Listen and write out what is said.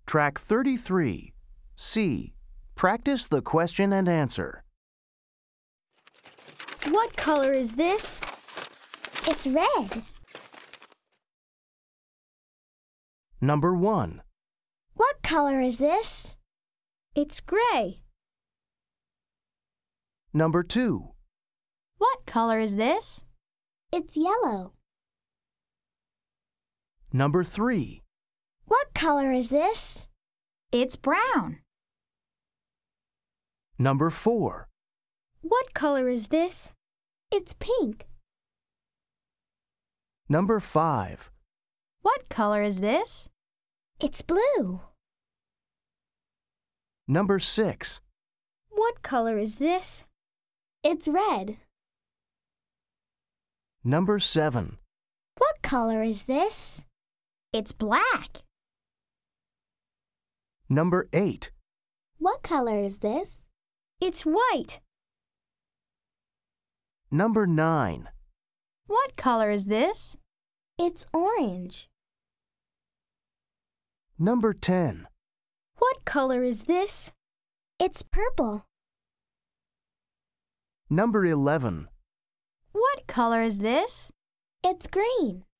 Track 33. C. Practice the question and answer. What color is this? It's red. Number 1. What color is this? It's gray. Number 2. What color is this? It's yellow. Number 3. What color is this? It's brown. Number 4. What color is this? It's pink. Number 5. What color is this? It's blue. Number 6. What color is this? It's red. Number 7. What color is this? It's black. Number 8. What color is this? It's white. Number 9. What color is this? It's orange. Number 10. What color is this? It's purple. Number 11. What color is this? It's green.